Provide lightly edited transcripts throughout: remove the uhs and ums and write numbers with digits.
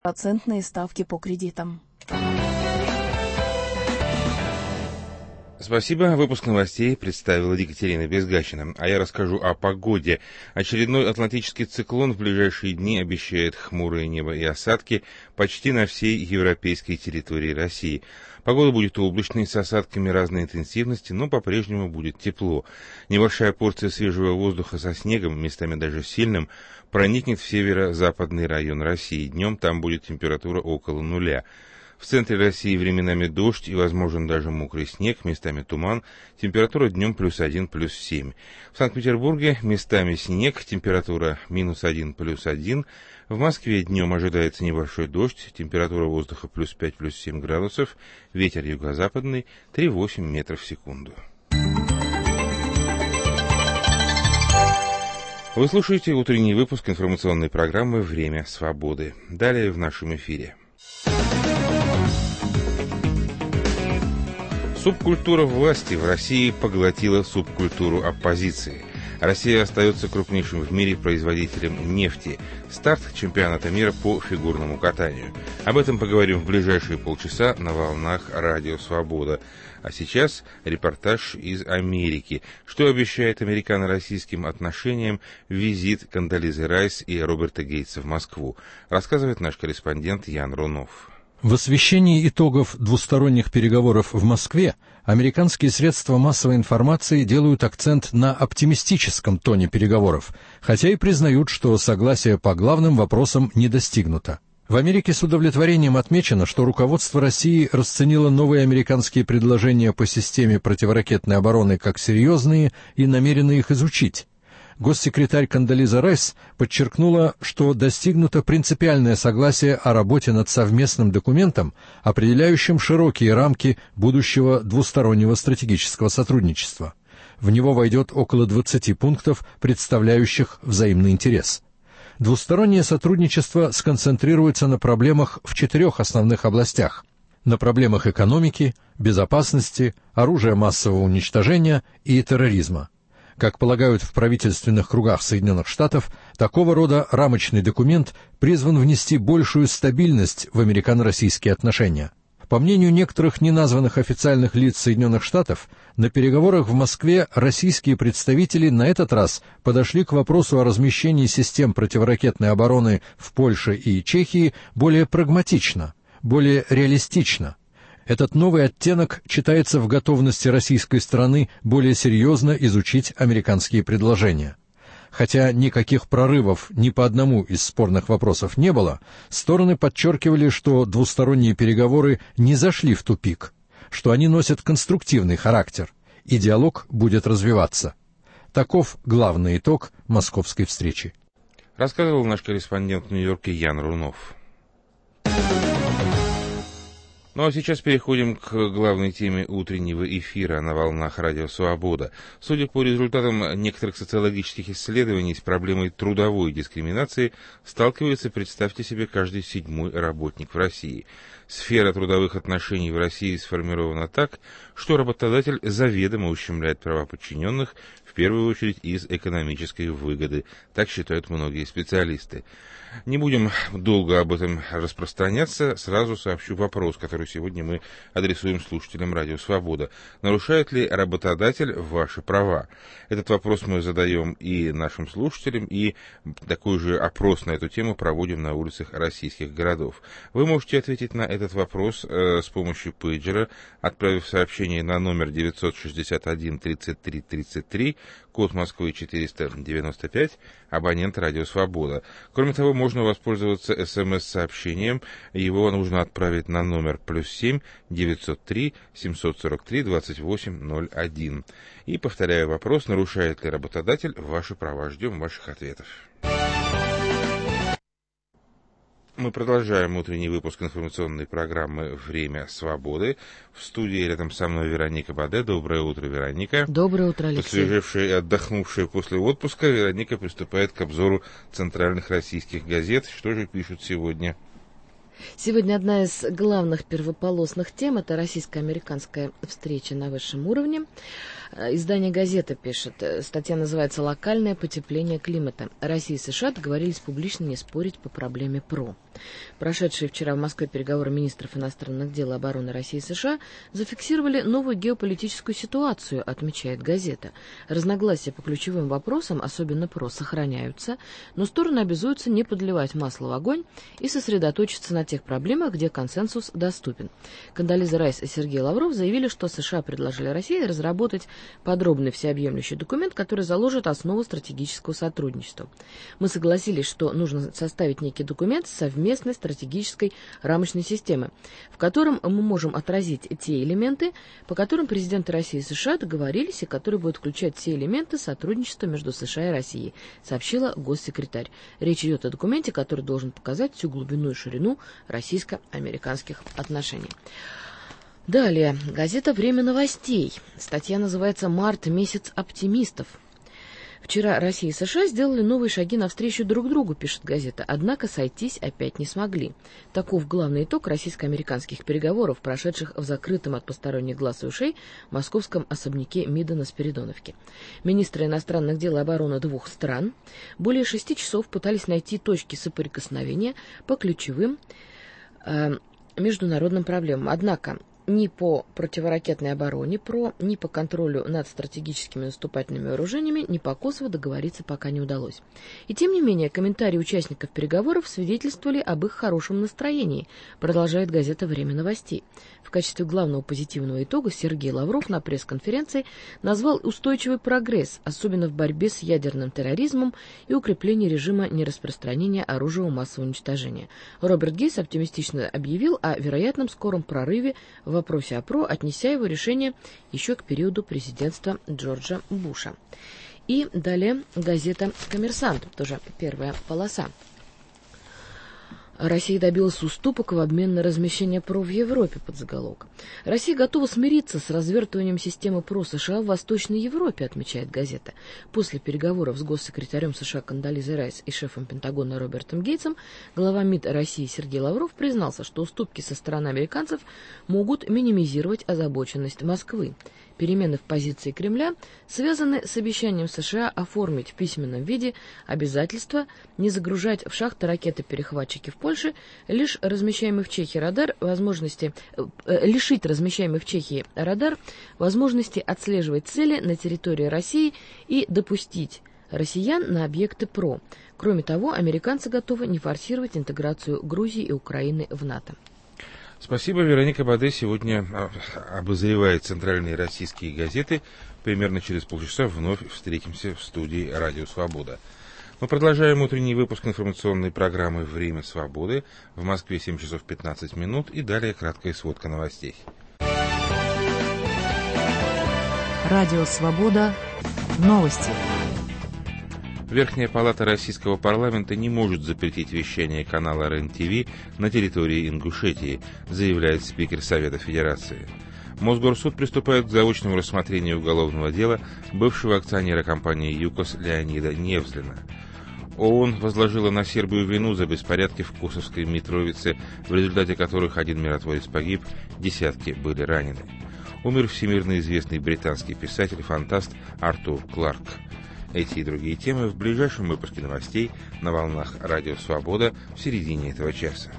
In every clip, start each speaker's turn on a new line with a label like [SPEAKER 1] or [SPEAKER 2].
[SPEAKER 1] Процентные ставки по кредитам.
[SPEAKER 2] Спасибо. Выпуск новостей представила Екатерина Безгащина. А я расскажу о погоде. Очередной атлантический циклон в ближайшие дни обещает хмурое небо и осадки почти на всей европейской территории России. Погода будет облачной, с осадками разной интенсивности, но по-прежнему будет тепло. Небольшая порция свежего воздуха со снегом, местами даже сильным, проникнет в северо-западный район России. Днем там будет температура около нуля. В центре России временами дождь и возможен даже мокрый снег, местами туман, температура днем +1, +7. В Санкт-Петербурге местами снег, температура -1, +1. В Москве днем ожидается небольшой дождь, температура воздуха +5, +7 градусов, ветер юго-западный 3,8 метров в секунду. Вы слушаете утренний выпуск информационной программы «Время свободы». Далее в нашем эфире. Субкультура власти в России поглотила субкультуру оппозиции. Россия остается крупнейшим в мире производителем нефти. Старт чемпионата мира по фигурному катанию. Об этом поговорим в ближайшие полчаса на волнах Радио Свобода. А сейчас репортаж из Америки. Что обещает американо-российским отношениям визит Кондолизы Райс и Роберта Гейтса в Москву, рассказывает наш корреспондент Ян Рунов.
[SPEAKER 3] В освещении итогов двусторонних переговоров в Москве американские средства массовой информации делают акцент на оптимистическом тоне переговоров, хотя и признают, что согласие по главным вопросам не достигнуто. В Америке с удовлетворением отмечено, что руководство России расценило новые американские предложения по системе противоракетной обороны как серьезные и намерено их изучить. Госсекретарь Кондолиза Райс подчеркнула, что достигнуто принципиальное согласие о работе над совместным документом, определяющим широкие рамки будущего двустороннего стратегического сотрудничества. В него войдет около 20 пунктов, представляющих взаимный интерес. Двустороннее сотрудничество сконцентрируется на проблемах в 4 основных областях: на проблемах экономики, безопасности, оружия массового уничтожения и терроризма. Как полагают в правительственных кругах Соединенных Штатов, такого рода рамочный документ призван внести большую стабильность в американо-российские отношения. По мнению некоторых неназванных официальных лиц Соединенных Штатов, на переговорах в Москве российские представители на этот раз подошли к вопросу о размещении систем противоракетной обороны в Польше и Чехии более прагматично, более реалистично. Этот новый оттенок читается в готовности российской стороны более серьезно изучить американские предложения. Хотя никаких прорывов ни по одному из спорных вопросов не было, стороны подчеркивали, что двусторонние переговоры не зашли в тупик, что они носят конструктивный характер, и диалог будет развиваться. Таков главный итог московской встречи.
[SPEAKER 2] Рассказывал наш корреспондент в Нью-Йорке Ян Рунов. Ну а сейчас переходим к главной теме утреннего эфира на волнах Радио Свобода. Судя по результатам некоторых социологических исследований, с проблемой трудовой дискриминации сталкивается, представьте себе, каждый 7-й работник в России. Сфера трудовых отношений в России сформирована так, что работодатель заведомо ущемляет права подчиненных, в первую очередь из экономической выгоды. Так считают многие специалисты. Не будем долго об этом распространяться, сразу сообщу вопрос, который сегодня мы адресуем слушателям Радио Свобода. Нарушает ли работодатель ваши права? Этот вопрос мы задаем и нашим слушателям, и такой же опрос на эту тему проводим на улицах российских городов. Вы можете ответить на этот вопрос с помощью пейджера, отправив сообщение на номер 961 33 33, код Москвы 495, абонент Радио Свобода. Кроме того, можно воспользоваться СМС-сообщением. Его нужно отправить на номер +7 903 743 2801. И повторяю вопрос: нарушает ли работодатель ваши права? Ждем ваших ответов. Мы продолжаем утренний выпуск информационной программы «Время свободы». В студии рядом со мной Вероника Баде. Доброе утро, Вероника.
[SPEAKER 4] Доброе утро, Алексей.
[SPEAKER 2] Посвежевшая и отдохнувшая после отпуска, Вероника приступает к обзору центральных российских газет. Что же пишут сегодня?
[SPEAKER 4] Сегодня одна из главных первополосных тем – это российско-американская встреча на высшем уровне. Издание «Газета» пишет, статья называется «Локальное потепление климата. Россия и США договорились публично не спорить по проблеме ПРО». Прошедшие вчера в Москве переговоры министров иностранных дел и обороны России и США зафиксировали новую геополитическую ситуацию, отмечает «Газета». Разногласия по ключевым вопросам, особенно ПРО, сохраняются, но стороны обязуются не подливать масло в огонь и сосредоточиться на тех проблемах, где консенсус доступен. Кондолиза Райс и Сергей Лавров заявили, что США предложили России разработать подробный всеобъемлющий документ, который заложит основу стратегического сотрудничества. Мы согласились, что нужно составить некий документ совместной стратегической рамочной системы, в котором мы можем отразить те элементы, по которым президенты России и США договорились, и которые будут включать все элементы сотрудничества между США и Россией, сообщила госсекретарь. Речь идет о документе, который должен показать всю глубину и ширину российско-американских отношений. Далее. Газета «Время новостей». Статья называется «Март. Месяц оптимистов». Вчера Россия и США сделали новые шаги навстречу друг другу, пишет газета, однако сойтись опять не смогли. Таков главный итог российско-американских переговоров, прошедших в закрытом от посторонних глаз и ушей московском особняке МИДа на Спиридоновке. Министры иностранных дел и обороны двух стран более 6 часов пытались найти точки соприкосновения по ключевым международным проблемам. Однако ни по противоракетной обороне ПРО, ни по контролю над стратегическими наступательными вооружениями, ни по Косово договориться пока не удалось. И тем не менее, комментарии участников переговоров свидетельствовали об их хорошем настроении, продолжает газета «Время новостей». В качестве главного позитивного итога Сергей Лавров на пресс-конференции назвал устойчивый прогресс, особенно в борьбе с ядерным терроризмом и укреплении режима нераспространения оружия массового уничтожения. Роберт Гейс оптимистично объявил о вероятном скором прорыве в вопросе о ПРО, отнеся его решение еще к периоду президентства Джорджа Буша. И далее газета «Коммерсант», тоже первая полоса. Россия добилась уступок в обмен на размещение ПРО в Европе, подзаголовок. Россия готова смириться с развертыванием системы ПРО США в Восточной Европе, отмечает газета. После переговоров с госсекретарем США Кондолизой Райс и шефом Пентагона Робертом Гейтсом, глава МИД России Сергей Лавров признался, что уступки со стороны американцев могут минимизировать озабоченность Москвы. Перемены в позиции Кремля связаны с обещанием США оформить в письменном виде обязательство не загружать в шахты ракеты-перехватчики в Польше, лишить размещаемый в Чехии радар возможности отслеживать цели на территории России и допустить россиян на объекты ПРО. Кроме того, американцы готовы не форсировать интеграцию Грузии и Украины в НАТО.
[SPEAKER 2] Спасибо. Вероника Баде сегодня обозревает центральные российские газеты. Примерно через полчаса вновь встретимся в студии «Радио Свобода». Мы продолжаем утренний выпуск информационной программы «Время свободы». В Москве 7 часов 15 минут и далее краткая сводка новостей.
[SPEAKER 1] Радио Свобода. Новости.
[SPEAKER 2] Верхняя палата российского парламента не может запретить вещание канала РЕН-ТВ на территории Ингушетии, заявляет спикер Совета Федерации. Мосгорсуд приступает к заочному рассмотрению уголовного дела бывшего акционера компании ЮКОС Леонида Невзлина. ООН возложила на Сербию вину за беспорядки в Косовской Митровице, в результате которых один миротворец погиб, десятки были ранены. Умер всемирно известный британский писатель-фантаст Артур Кларк. Эти и другие темы в ближайшем выпуске новостей на волнах «Радио Свобода» в середине этого часа.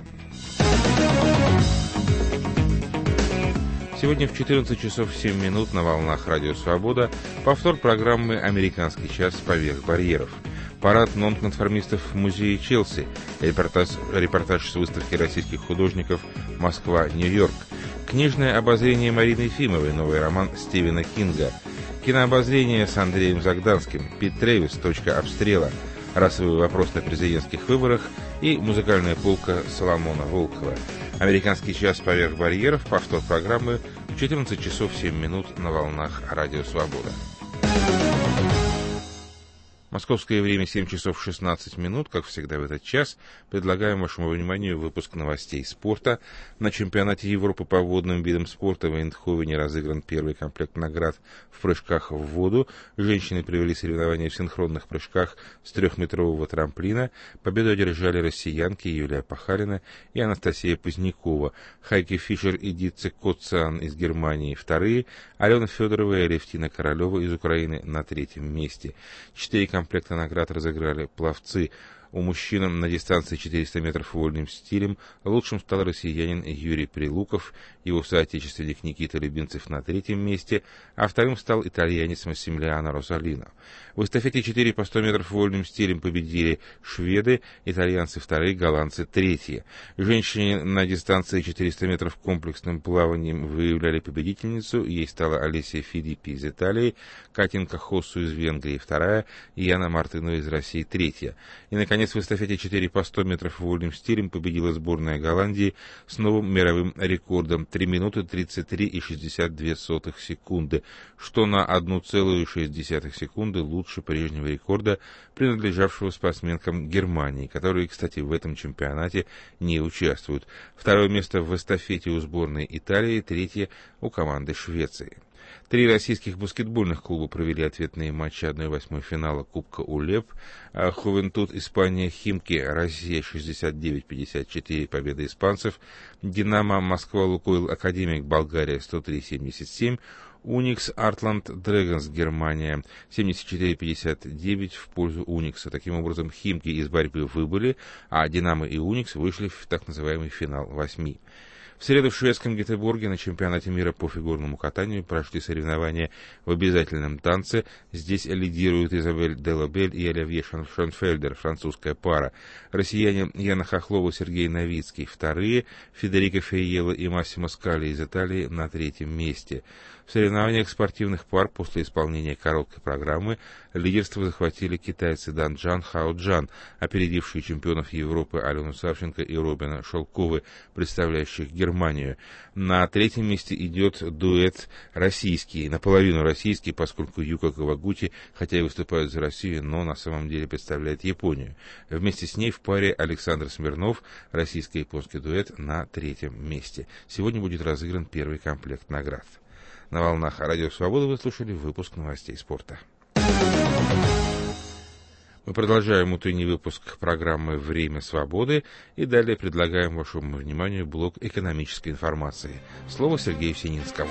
[SPEAKER 2] Сегодня в 14 часов 7 минут на волнах «Радио Свобода» повтор программы «Американский час поверх барьеров». Парад нонконформистов в музее Челси, репортаж с выставки российских художников «Москва-Нью-Йорк», книжное обозрение Марины Ефимовой, новый роман Стивена Кинга, кинообозрение с Андреем Загданским, Пит Трэвис, «Точка обстрела», расовый вопрос на президентских выборах и музыкальная полка Соломона Волкова. «Американский час поверх барьеров», повтор программы в 14 часов 7 минут на волнах «Радио Свобода». Московское время 7 часов 16 минут. Как всегда в этот час предлагаем вашему вниманию выпуск новостей спорта. На чемпионате Европы по водным видам спорта в Эйндховене разыгран первый комплект наград в прыжках в воду. Женщины провели соревнования в синхронных прыжках с 3-метрового трамплина. Победу одержали россиянки Юлия Пахалина и Анастасия Позднякова. Хайки Фишер и Дитце Коцан из Германии вторые. Алена Федорова и Алевтина Королева из Украины на третьем месте. 4 комплекта наград разыграли пловцы. У мужчин на дистанции 400 метров вольным стилем лучшим стал россиянин Юрий Прилуков, его соотечественник Никита Любимцев на третьем месте, а вторым стал итальянец Массимилиано Розалино. В эстафете 4 по 100 метров вольным стилем победили шведы, итальянцы вторые, голландцы третьи. Женщины на дистанции 400 метров комплексным плаванием выявляли победительницу, ей стала Олеся Филиппи из Италии, Катенька Хоссу из Венгрии вторая, и Яна Мартынова из России третья. И, наконец, в эстафете 4 по 100 метров вольным стилем победила сборная Голландии с новым мировым рекордом 3 минуты 33,62 секунды, что на 1,6 секунды лучше прежнего рекорда, принадлежавшего спортсменкам Германии, которые, кстати, в этом чемпионате не участвуют. Второе место в эстафете у сборной Италии, третье у команды Швеции. 3 российских баскетбольных клуба провели ответные матчи 1/8 финала Кубка УЛЕП. Хувентуд, Испания, Химки, Россия 69-54, победа испанцев. Динамо, Москва, Лукойл, Академик, Болгария 103-77. Уникс, Артланд, Дрэгонс, Германия 74-59 в пользу Уникса. Таким образом, Химки из борьбы выбыли, а Динамо и Уникс вышли в так называемый финал 8. В среду в шведском Гетеборге на чемпионате мира по фигурному катанию прошли соревнования в обязательном танце. Здесь лидируют Изабель Делабель и Оливье Шонфельдер, французская пара. Россияне Яна Хохлова и Сергей Новицкий вторые, Федерико Фейелло и Массимо Скали из Италии на третьем месте. В соревнованиях спортивных пар после исполнения короткой программы лидерство захватили китайцы Дан Джан, Хао Джан, опередившие чемпионов Европы Алену Савченко и Робина Шелковы, представляющих Германию. На третьем месте идет дуэт российский, наполовину российский, поскольку Юка Кавагути, хотя и выступают за Россию, но на самом деле представляет Японию. Вместе с ней в паре Александр Смирнов, российско-японский дуэт, на третьем месте. Сегодня будет разыгран первый комплект наград. На волнах Радио Свобода вы слушали выпуск новостей спорта. Мы продолжаем утренний выпуск программы «Время свободы» и далее предлагаем вашему вниманию блок экономической информации. Слово Сергею Сининскому.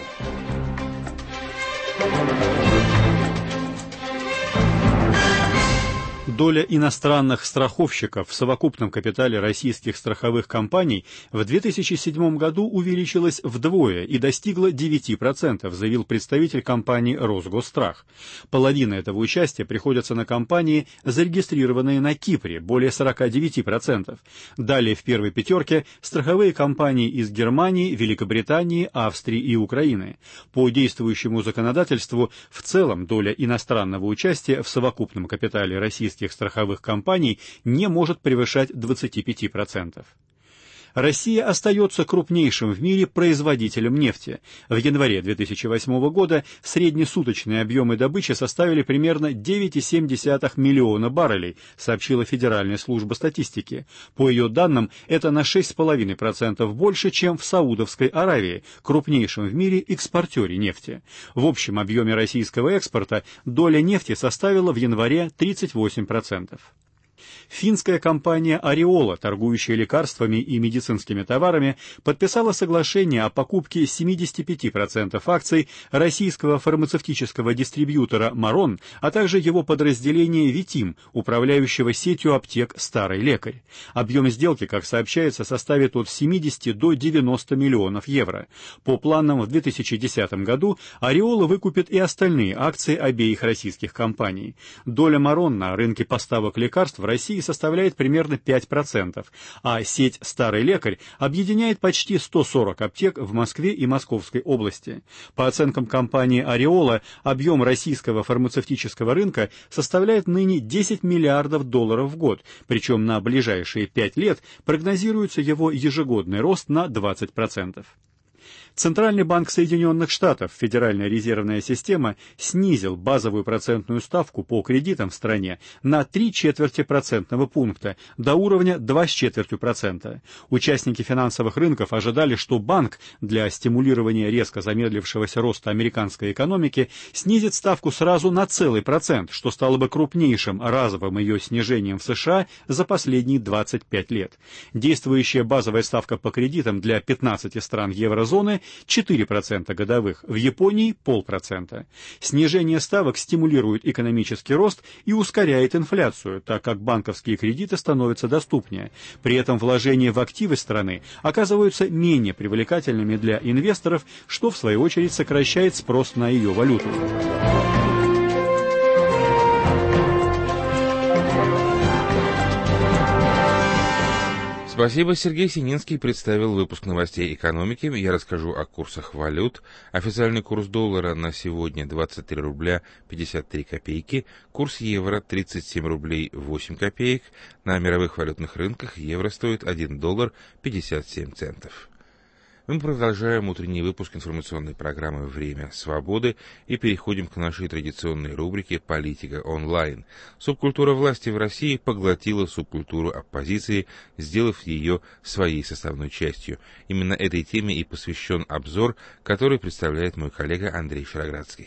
[SPEAKER 5] Доля иностранных страховщиков в совокупном капитале российских страховых компаний в 2007 году увеличилась вдвое и достигла 9%, заявил представитель компании «Росгосстрах». Половина этого участия приходится на компании, зарегистрированные на Кипре, более 49%. Далее в первой пятерке страховые компании из Германии, Великобритании, Австрии и Украины. По действующему законодательству в целом доля иностранного участия в совокупном капитале российских страховых компаний не может превышать 25%. Россия остается крупнейшим в мире производителем нефти. В январе 2008 года среднесуточные объемы добычи составили примерно 9,7 миллиона баррелей, сообщила Федеральная служба статистики. По ее данным, это на 6,5% больше, чем в Саудовской Аравии, крупнейшем в мире экспортере нефти. В общем объеме российского экспорта доля нефти составила в январе 38%. Финская компания «Ореола», торгующая лекарствами и медицинскими товарами, подписала соглашение о покупке 75% акций российского фармацевтического дистрибьютора «Марон», а также его подразделения «Витим», управляющего сетью аптек «Старый лекарь». Объем сделки, как сообщается, составит от 70 до 90 миллионов евро. По планам в 2010 году «Ореола» выкупит и остальные акции обеих российских компаний. Доля «Марон» на рынке поставок лекарств в России составляет примерно 5%, а сеть «Старый лекарь» объединяет почти 140 аптек в Москве и Московской области. По оценкам компании «Ореола», объем российского фармацевтического рынка составляет ныне 10 миллиардов долларов в год, причем на ближайшие 5 лет прогнозируется его ежегодный рост на 20%. Центральный банк Соединенных Штатов, Федеральная резервная система, снизил базовую процентную ставку по кредитам в стране на 0,75 процентного пункта до уровня 2,25%. Участники финансовых рынков ожидали, что банк для стимулирования резко замедлившегося роста американской экономики снизит ставку сразу на 0,1%, что стало бы крупнейшим разовым ее снижением в США за последние 25 лет. Действующая базовая ставка по кредитам для 15 стран еврозоны 4% годовых, в Японии 0,5%. Снижение ставок стимулирует экономический рост и ускоряет инфляцию, так как банковские кредиты становятся доступнее. При этом вложения в активы страны оказываются менее привлекательными для инвесторов, что в свою очередь сокращает спрос на ее валюту.
[SPEAKER 2] Спасибо. Сергей Сининский представил выпуск новостей экономики. Я расскажу о курсах валют. Официальный курс доллара на сегодня 23 рубля 53 копейки. Курс евро 37 рублей 8 копеек. На мировых валютных рынках евро стоит 1 доллар 57 центов. Мы продолжаем утренний выпуск информационной программы «Время свободы» и переходим к нашей традиционной рубрике «Политика онлайн». Субкультура власти в России поглотила субкультуру оппозиции, сделав ее своей составной частью. Именно этой теме и посвящен обзор, который представляет мой коллега Андрей Шароградский.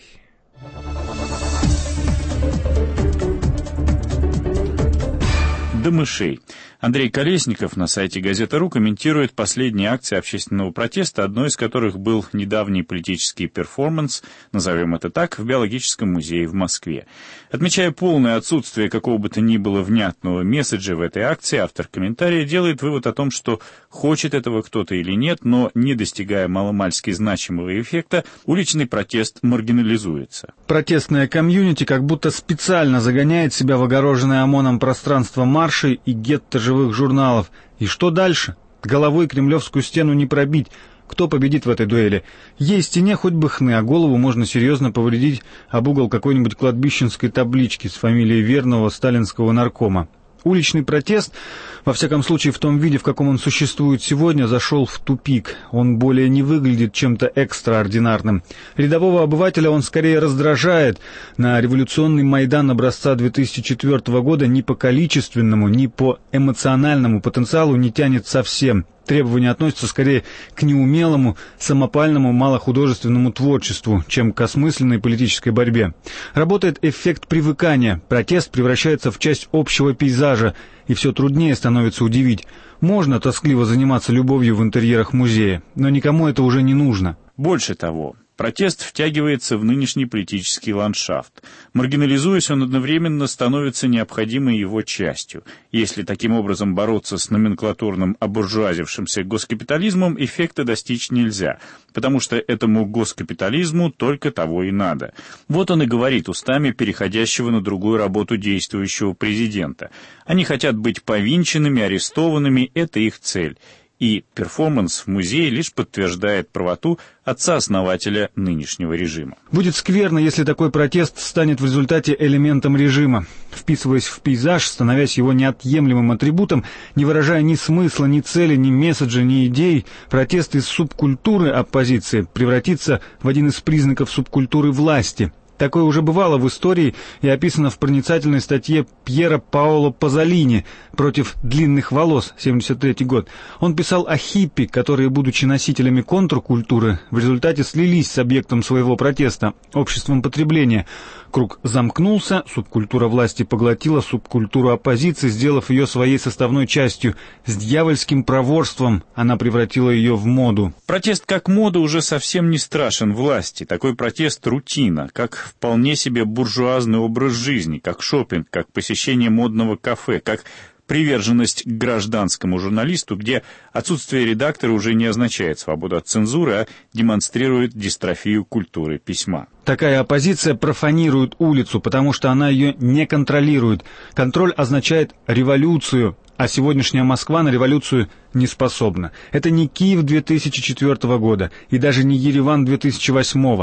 [SPEAKER 6] До мышей. Андрей Колесников на сайте «Газета.ру» комментирует последние акции общественного протеста, одной из которых был недавний политический перформанс, назовем это так, в Биологическом музее в Москве. Отмечая полное отсутствие какого бы то ни было внятного месседжа в этой акции, автор комментария делает вывод о том, что хочет этого кто-то или нет, но, не достигая маломальски значимого эффекта, уличный протест маргинализуется.
[SPEAKER 7] Протестная комьюнити как будто специально загоняет себя в огороженное ОМОНом пространство маршей и гетто живых журналов. И что дальше? Головой кремлевскую стену не пробить. Кто победит в этой дуэли? Ей стене хоть бы хны, а голову можно серьезно повредить об угол какой-нибудь кладбищенской таблички с фамилией верного сталинского наркома. Уличный протест, во всяком случае в том виде, в каком он существует сегодня, зашел в тупик. Он более не выглядит чем-то экстраординарным. Рядового обывателя он скорее раздражает. На революционный Майдан образца 2004 года ни по количественному, ни по эмоциональному потенциалу не тянет совсем. Требования относятся скорее к неумелому, самопальному, малохудожественному творчеству, чем к осмысленной политической борьбе. Работает эффект привыкания, протест превращается в часть общего пейзажа, и все труднее становится удивить. Можно тоскливо заниматься любовью в интерьерах музея, но никому это уже не нужно.
[SPEAKER 6] Больше того, протест втягивается в нынешний политический ландшафт. Маргинализуясь, он одновременно становится необходимой его частью. Если таким образом бороться с номенклатурным обуржуазившимся госкапитализмом, эффекта достичь нельзя, потому что этому госкапитализму только того и надо. Вот он и говорит устами переходящего на другую работу действующего президента. Они хотят быть повинченными, арестованными, это их цель. И перформанс в музее лишь подтверждает правоту отца-основателя нынешнего режима.
[SPEAKER 7] Будет скверно, если такой протест станет в результате элементом режима, вписываясь в пейзаж, становясь его неотъемлемым атрибутом, не выражая ни смысла, ни цели, ни месседжа, ни идей. Протест из субкультуры оппозиции превратится в один из признаков субкультуры власти. Такое уже бывало в истории и описано в проницательной статье Пьера Паоло Пазолини «Против длинных волос», 1973 год. Он писал о хиппи, которые, будучи носителями контркультуры, в результате слились с объектом своего протеста, обществом потребления. Круг замкнулся, субкультура власти поглотила субкультуру оппозиции, сделав ее своей составной частью. С дьявольским проворством она превратила ее в моду.
[SPEAKER 6] Протест как мода уже совсем не страшен власти. Такой протест — рутина, как вполне себе буржуазный образ жизни, как шопинг, как посещение модного кафе, как приверженность к гражданскому журналисту, где отсутствие редактора уже не означает свободу от цензуры, а демонстрирует дистрофию культуры письма.
[SPEAKER 7] Такая оппозиция профанирует улицу, потому что она ее не контролирует. Контроль означает революцию, а сегодняшняя Москва на революцию не способна. Это не Киев 2004 года и даже не Ереван 2008.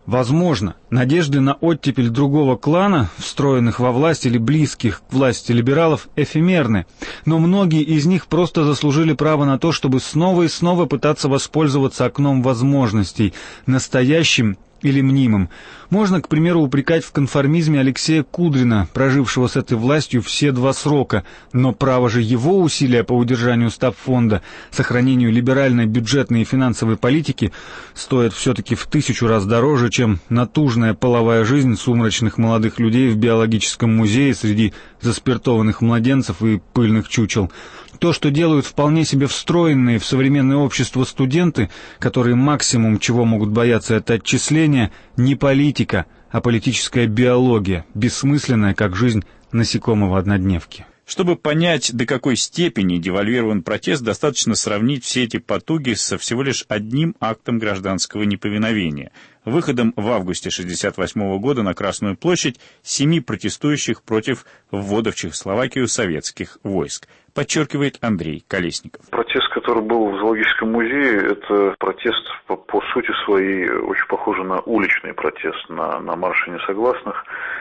[SPEAKER 7] Возможно, надежды на оттепель другого клана, встроенных во власть или близких к власти либералов, эфемерны, но многие из них просто заслужили право на то, чтобы снова и снова пытаться воспользоваться окном возможностей, настоящим или мнимым. Можно, к примеру, упрекать в конформизме Алексея Кудрина, прожившего с этой властью все 2 срока, но право же его усилия по удержанию стабфонда, сохранению либеральной бюджетной и финансовой политики стоит все-таки в 1000 раз дороже, чем натужная половая жизнь сумрачных молодых людей в биологическом музее среди заспиртованных младенцев и пыльных чучел. То, что делают вполне себе встроенные в современное общество студенты, которые максимум, чего могут бояться, это отчисления, не политика, а политическая биология, бессмысленная, как жизнь насекомого-однодневки.
[SPEAKER 6] Чтобы понять, до какой степени девальвирован протест, достаточно сравнить все эти потуги со всего лишь одним актом гражданского неповиновения – выходом в августе 1968 года на Красную площадь 7 протестующих против ввода в Чехословакию советских войск, подчеркивает Андрей Колесников.
[SPEAKER 8] Протест, который был в зоологическом музее, это протест по сути своей очень похожий на уличный протест, на марши несогласных,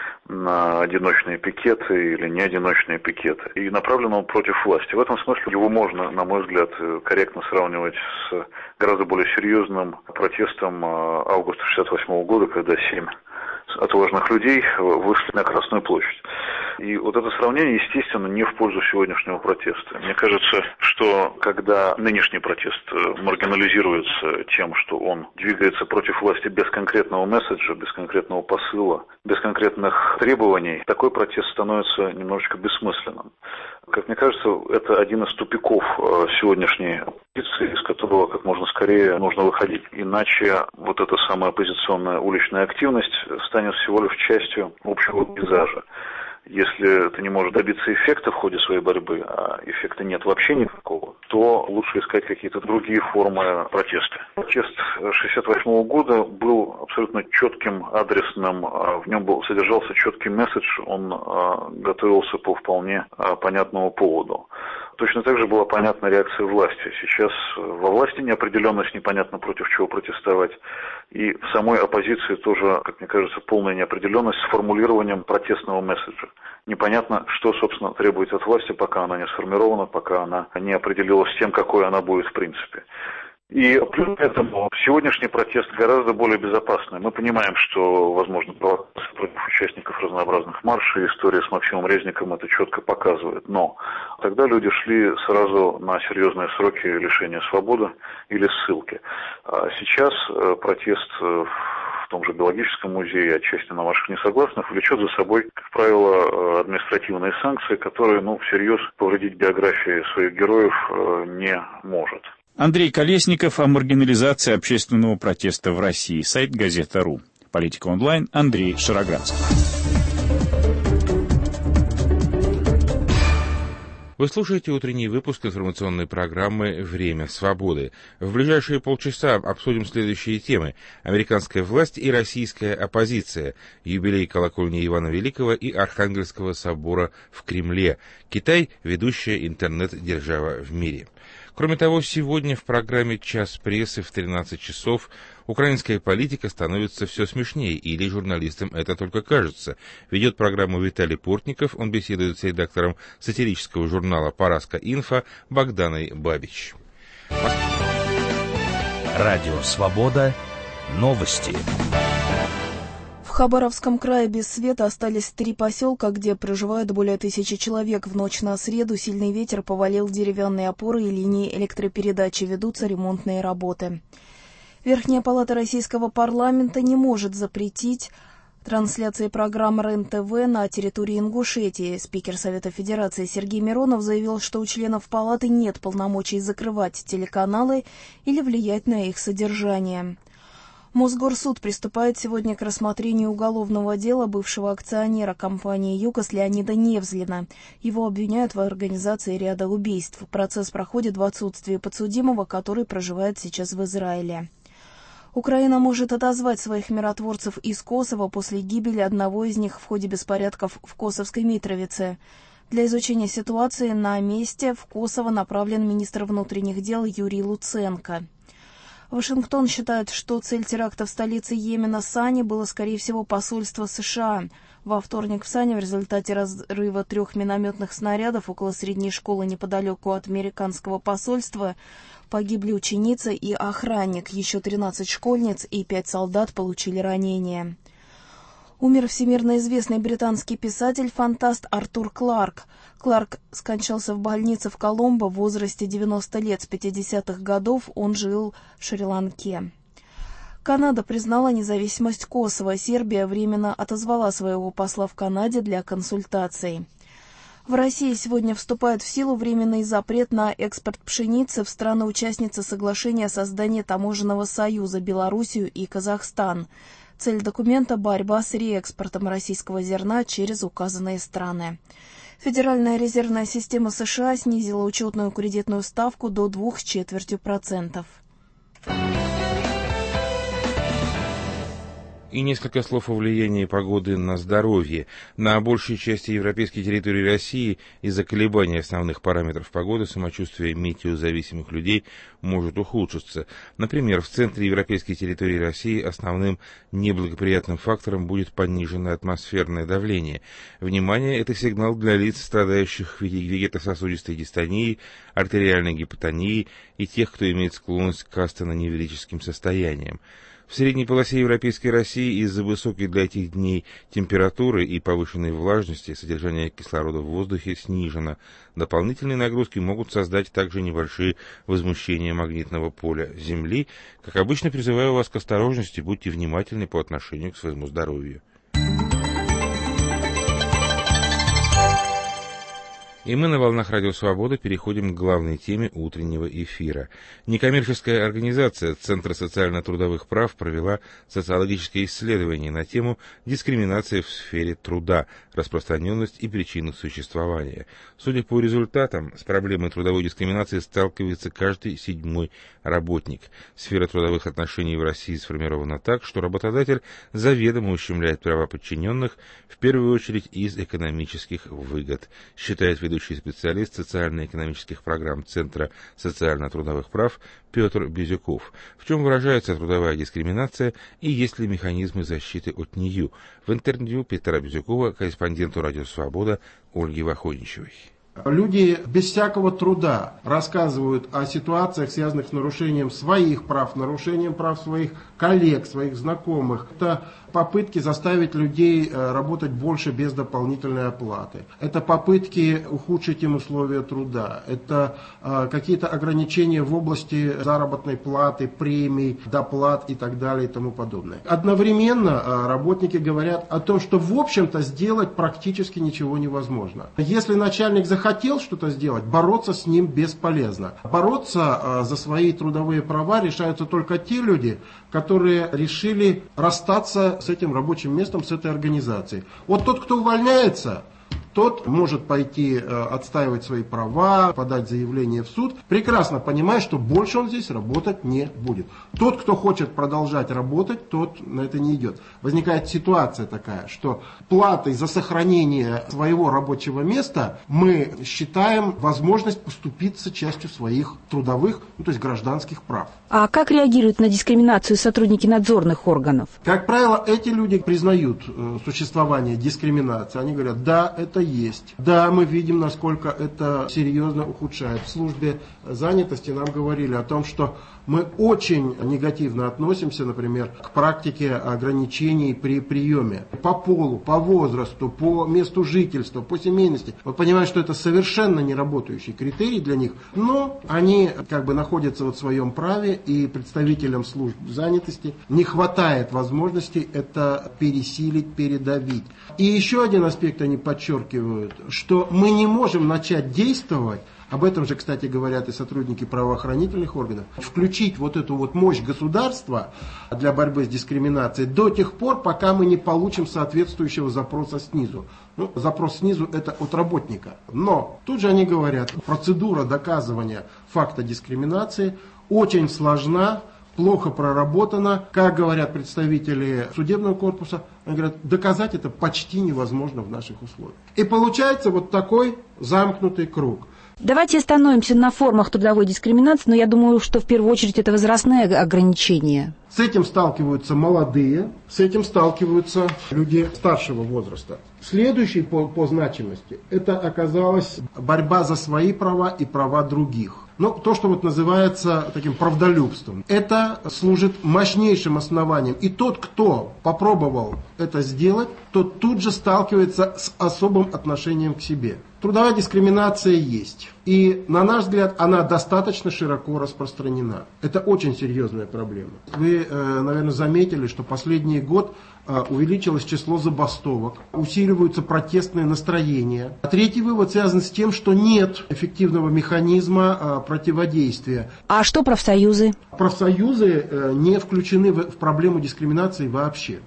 [SPEAKER 8] на одиночные пикеты или неодиночные пикеты, и направлен он против власти. В этом смысле его можно, на мой взгляд, корректно сравнивать с гораздо более серьезным протестом августа 1968 года, когда 7 отважных людей вышли на Красную площадь. И вот это сравнение, естественно, не в пользу сегодняшнего протеста. Мне кажется, что когда нынешний протест маргинализируется тем, что он двигается против власти без конкретного месседжа, без конкретного посыла, без конкретных требований, такой протест становится немножечко бессмысленным. Как мне кажется, это один из тупиков сегодняшней оппозиции, из которого как можно скорее нужно выходить. Иначе вот эта самая оппозиционная уличная активность станет всего лишь частью общего пейзажа. Если ты не можешь добиться эффекта в ходе своей борьбы, а эффекта нет вообще никакого, то лучше искать какие-то другие формы протеста. Протест 1968 года был абсолютно четким, адресным, в нем содержался четкий месседж, он готовился по вполне понятному поводу. Точно так же была понятна реакция власти. Сейчас во власти неопределенность, непонятно против чего протестовать. И в самой оппозиции тоже, как мне кажется, полная неопределенность с формулированием протестного месседжа. Непонятно, что, собственно, требует от власти, пока она не сформирована, пока она не определилась с тем, какой она будет в принципе. И плюс к этому сегодняшний протест гораздо более безопасный. Мы понимаем, что, возможно, провокация против участников разнообразных маршей, история с Максимом Резником это четко показывает. Но тогда люди шли сразу на серьезные сроки лишения свободы или ссылки. А сейчас протест в том же биологическом музее, отчасти на маршах несогласных, влечет за собой, как правило, административные санкции, которые, всерьез повредить биографии своих героев не может.
[SPEAKER 6] Андрей Колесников о маргинализации общественного протеста в России. Сайт Газета.ру. Политика онлайн. Андрей Шароградский.
[SPEAKER 2] Вы слушаете утренний выпуск информационной программы «Время свободы». В ближайшие полчаса обсудим следующие темы. Американская власть и российская оппозиция. Юбилей колокольни Ивана Великого и Архангельского собора в Кремле. Китай – ведущая интернет-держава в мире. Кроме того, сегодня в программе «Час прессы» в 13 часов украинская политика становится все смешнее, или журналистам это только кажется. Ведет программу Виталий Портников, он беседует с редактором сатирического журнала «Параска-Инфо» Богданой Бабич.
[SPEAKER 9] Радио «Свобода». Новости.
[SPEAKER 10] В Хабаровском крае без света остались 3 поселка, где проживают более 1000 человек. В ночь на среду сильный ветер повалил деревянные опоры и линии электропередачи. Ведутся ремонтные работы. Верхняя палата российского парламента не может запретить трансляции программ РЕН-ТВ на территории Ингушетии. Спикер Совета Федерации Сергей Миронов заявил, что у членов палаты нет полномочий закрывать телеканалы или влиять на их содержание. Мосгорсуд приступает сегодня к рассмотрению уголовного дела бывшего акционера компании «ЮКОС» Леонида Невзлина. Его обвиняют в организации ряда убийств. Процесс проходит в отсутствии подсудимого, который проживает сейчас в Израиле. Украина может отозвать своих миротворцев из Косово после гибели одного из них в ходе беспорядков в Косовской Митровице. Для изучения ситуации на месте в Косово направлен министр внутренних дел Юрий Луценко. Вашингтон считает, что цель теракта в столице Йемена Сане было, скорее всего, посольство США. Во вторник в Сане в результате разрыва 3 минометных снарядов около средней школы неподалеку от американского посольства погибли ученица и охранник. Еще 13 школьниц и 5 солдат получили ранения. Умер всемирно известный британский писатель-фантаст Артур Кларк. Кларк скончался в больнице в Коломбо в возрасте 90 лет. С 50-х годов он жил в Шри-Ланке. Канада признала независимость Косово. Сербия временно отозвала своего посла в Канаде для консультаций. В России сегодня вступает в силу временный запрет на экспорт пшеницы в страны-участницы соглашения о создании таможенного союза Белоруссию и Казахстан. Цель документа – борьба с реэкспортом российского зерна через указанные страны. Федеральная резервная система США снизила учетную кредитную ставку до 2,25%.
[SPEAKER 2] И несколько слов о влиянии погоды на здоровье. На большей части европейской территории России из-за колебаний основных параметров погоды самочувствие метеозависимых людей может ухудшиться. Например, в центре европейской территории России основным неблагоприятным фактором будет пониженное атмосферное давление. Внимание, это сигнал для лиц, страдающих вегетососудистой дистонией, артериальной гипотонией и тех, кто имеет склонность к астеноневрическим состояниям. В средней полосе европейской России из-за высокой для этих дней температуры и повышенной влажности содержание кислорода в воздухе снижено. Дополнительные нагрузки могут создать также небольшие возмущения магнитного поля Земли. Как обычно, призываю вас к осторожности, будьте внимательны по отношению к своему здоровью. И мы на волнах Радио Свобода переходим к главной теме утреннего эфира. Некоммерческая организация Центра социально-трудовых прав провела социологическое исследование на тему дискриминации в сфере труда, распространенность и причины существования. Судя по результатам, с проблемой трудовой дискриминации сталкивается каждый 7-й работник. Сфера трудовых отношений в России сформирована так, что работодатель заведомо ущемляет права подчиненных, в первую очередь из экономических выгод, считает ведущий специалист социально-экономических программ Центра социально-трудовых прав Петр Бизюков. В чем выражается трудовая дискриминация и есть ли механизмы защиты от нее? В интервью Петра Бизюкова корреспонденту Радио Свобода Ольге Вахоничевой.
[SPEAKER 11] Люди без всякого труда рассказывают о ситуациях, связанных с нарушением своих прав, нарушением прав своих коллег, своих знакомых. Это попытки заставить людей работать больше без дополнительной оплаты. Это попытки ухудшить им условия труда. Это какие-то ограничения в области заработной платы, премий, доплат и так далее и тому подобное. Одновременно работники говорят о том, что в общем-то сделать практически ничего невозможно. Если начальник захотел что-то сделать, бороться с ним бесполезно. Бороться за свои трудовые права решаются только те люди, которые решили расстаться с этим рабочим местом, с этой организацией. Вот тот, кто увольняется, тот может пойти отстаивать свои права, подать заявление в суд, прекрасно понимая, что больше он здесь работать не будет. Тот, кто хочет продолжать работать, тот на это не идет. Возникает ситуация такая, что платой за сохранение своего рабочего места мы считаем возможность поступиться частью своих трудовых, то есть гражданских прав.
[SPEAKER 12] А как реагируют на дискриминацию сотрудники надзорных органов?
[SPEAKER 11] Как правило, эти люди признают существование дискриминации. Они говорят, да, это есть. Да, мы видим, насколько это серьезно ухудшает. В службе занятости нам говорили о том, что мы очень негативно относимся, например, к практике ограничений при приеме. По полу, по возрасту, по месту жительства, по семейности. Мы понимаем, что это совершенно не работающий критерий для них, но они находятся в своем праве, и представителям служб занятости не хватает возможности это пересилить, передавить. И еще один аспект они подчеркивают, что мы не можем начать действовать, об этом же, кстати, говорят и сотрудники правоохранительных органов, включить вот эту вот мощь государства для борьбы с дискриминацией до тех пор, пока мы не получим соответствующего запроса снизу. Запрос снизу это от работника. Но тут же они говорят, процедура доказывания факта дискриминации очень сложна, плохо проработана. Как говорят представители судебного корпуса, они говорят, доказать это почти невозможно в наших условиях. И получается вот такой замкнутый круг.
[SPEAKER 12] Давайте остановимся на формах трудовой дискриминации, но я думаю, что в первую очередь это возрастные ограничения.
[SPEAKER 11] С этим сталкиваются молодые, с этим сталкиваются люди старшего возраста. Следующий по значимости это оказалась борьба за свои права и права других. Ну, то, что вот называется таким правдолюбством. Это служит мощнейшим основанием. И тот, кто попробовал это сделать, тот тут же сталкивается с особым отношением к себе. Трудовая дискриминация есть. И, на наш взгляд, она достаточно широко распространена. Это очень серьезная проблема. Вы, наверное, заметили, что последний год увеличилось число забастовок, усиливаются протестные настроения. А третий вывод связан с тем, что нет эффективного механизма противодействия.
[SPEAKER 12] А что профсоюзы?
[SPEAKER 11] Профсоюзы не включены в проблему дискриминации вообще.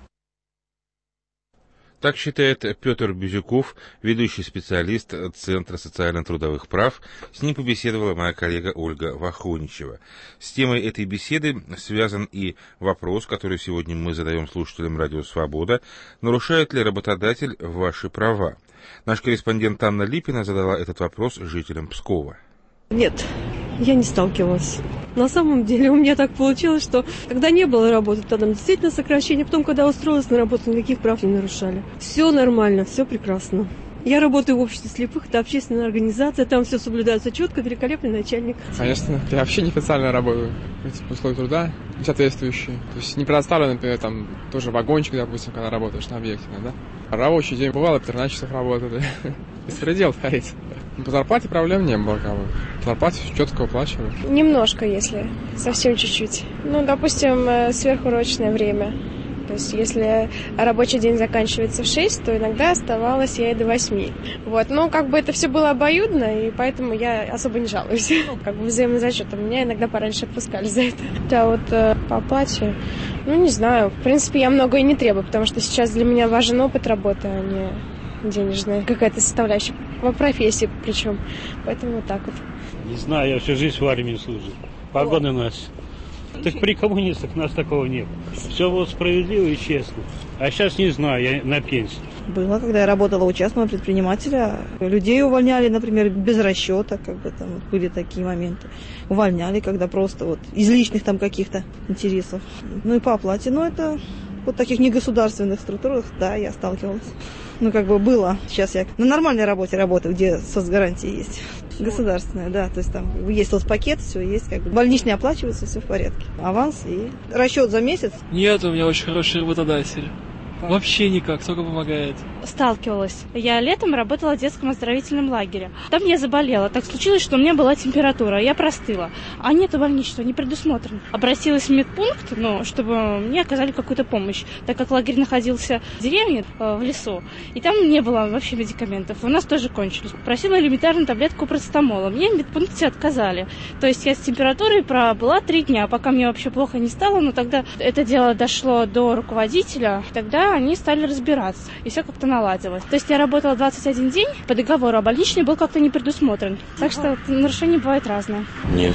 [SPEAKER 2] Так считает Петр Бизюков, ведущий специалист Центра социально-трудовых прав. С ним побеседовала моя коллега Ольга Вахоничева. С темой этой беседы связан и вопрос, который сегодня мы задаем слушателям Радио Свобода. Нарушает ли работодатель ваши права? Наш корреспондент Анна Липина задала этот вопрос жителям Пскова.
[SPEAKER 13] Нет, я не сталкивалась. На самом деле у меня так получилось, что когда не было работы, то там действительно сокращение. Потом, когда устроилась на работу, никаких прав не нарушали. Все нормально, все прекрасно. Я работаю в обществе слепых, это общественная организация, там все соблюдается четко, великолепный начальник.
[SPEAKER 14] Конечно, я вообще неофициально работаю, в принципе, условия труда соответствующие. То есть не предоставлен, например, там тоже вагончик, допустим, когда работаешь на объекте, да. Рабочий день бывало, 13 часов работали. Беспредел творится. По зарплате проблем не было, как бы. По зарплате четко уплачивали.
[SPEAKER 15] Немножко, если совсем чуть-чуть. Ну, допустим, сверхурочное время. То есть, если рабочий день заканчивается в 6, то иногда оставалось я и до 8. Вот. Ну, как бы это все было обоюдно, и поэтому я особо не жалуюсь. Как бы взаимозачет. Меня иногда пораньше отпускали за это. Да, вот по оплате, ну, не знаю. В принципе, я много и не требую, потому что сейчас для меня важен опыт работы, а не денежная какая-то составляющая. По профессии причем. Поэтому вот так вот.
[SPEAKER 16] Не знаю, я всю жизнь в армии служил. Погоны у нас. Так при коммунистах у нас такого нет. Все было справедливо и честно. А сейчас не знаю, я на пенсии.
[SPEAKER 17] Было, когда я работала у частного предпринимателя. Людей увольняли, например, без расчета, как бы там были такие моменты. Увольняли, когда просто вот из личных там каких-то интересов. Ну и по оплате, ну это вот в таких негосударственных структурах, да, я сталкивалась. Ну как бы было. Сейчас я на нормальной работе работаю, где соцгарантии есть. Государственная, да, то есть там есть соцпакет, все есть, как бы больничные оплачиваются, все в порядке. Аванс и расчет за месяц.
[SPEAKER 18] Нет, у меня очень хороший работодатель. Вообще никак, только помогает.
[SPEAKER 19] Сталкивалась. Я летом работала в детском оздоровительном лагере. Там я заболела. Так случилось, что у меня была температура, я простыла. А нету больничного, не предусмотрено. Обратилась в медпункт, чтобы мне оказали какую-то помощь, так как лагерь находился в деревне, в лесу, и там не было вообще медикаментов. У нас тоже кончились. Просила элементарную таблетку парацетамола. Мне в медпункте отказали. То есть я с температурой пробыла 3 дня, пока мне вообще плохо не стало, но тогда это дело дошло до руководителя, тогда они стали разбираться, и все как-то наладилось. То есть я работала 21 день по договору, а больничный был как-то не предусмотрен. Так что нарушения бывают разные.
[SPEAKER 20] Нет,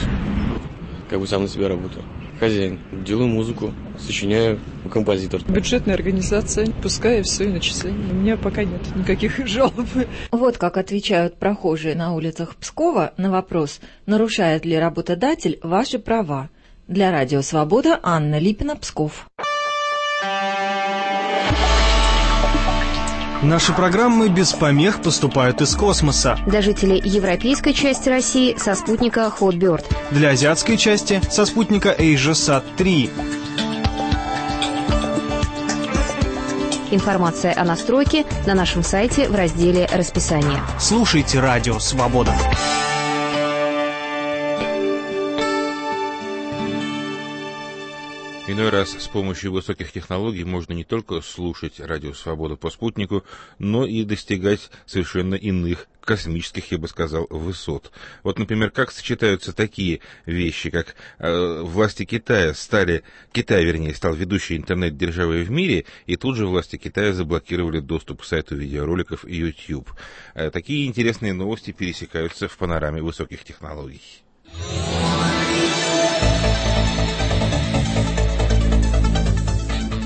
[SPEAKER 20] как бы сам на себя работаю. Хозяин. Делаю музыку, сочиняю, композитор.
[SPEAKER 21] Бюджетная организация, пускай все и начисления. У меня пока нет никаких жалоб.
[SPEAKER 22] Вот как отвечают прохожие на улицах Пскова на вопрос, нарушает ли работодатель ваши права. Для Радио Свобода Анна Липина, Псков.
[SPEAKER 23] Наши программы без помех поступают из космоса.
[SPEAKER 24] Для жителей европейской части России со спутника Hotbird.
[SPEAKER 23] Для азиатской части со спутника AsiaSat-3.
[SPEAKER 24] Информация о настройке на нашем сайте в разделе «Расписание».
[SPEAKER 23] Слушайте Радио Свобода.
[SPEAKER 2] Иной раз с помощью высоких технологий можно не только слушать Радио Свобода по спутнику, но и достигать совершенно иных космических, я бы сказал, высот. Вот, например, как сочетаются такие вещи, как власти Китая стал ведущей интернет-державой в мире, и тут же власти Китая заблокировали доступ к сайту видеороликов YouTube. Такие интересные новости пересекаются в панораме высоких технологий.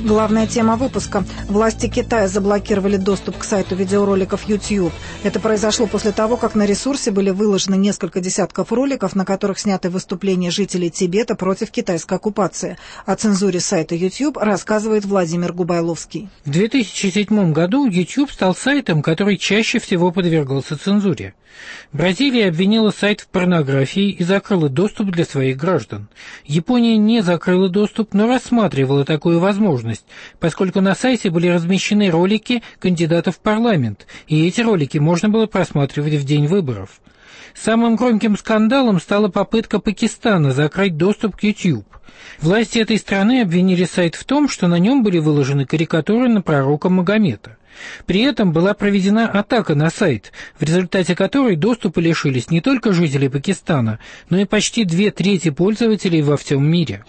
[SPEAKER 1] Главная тема выпуска. Власти Китая заблокировали доступ к сайту видеороликов YouTube. Это произошло после того, как на ресурсе были выложены несколько десятков роликов, на которых сняты выступления жителей Тибета против китайской оккупации. О цензуре сайта YouTube рассказывает Владимир Губайловский.
[SPEAKER 3] В 2007 году YouTube стал сайтом, который чаще всего подвергался цензуре. Бразилия обвинила сайт в порнографии и закрыла доступ для своих граждан. Япония не закрыла доступ, но рассматривала такую возможность, поскольку на сайте были размещены ролики кандидатов в парламент, и эти ролики можно было просматривать в день выборов. Самым громким скандалом стала попытка Пакистана закрыть доступ к YouTube. Власти этой страны обвинили сайт в том, что на нем были выложены карикатуры на пророка Магомета. При этом была проведена атака на сайт, в результате которой доступа лишились не только жители Пакистана, но и почти 2/3 пользователей во всем мире.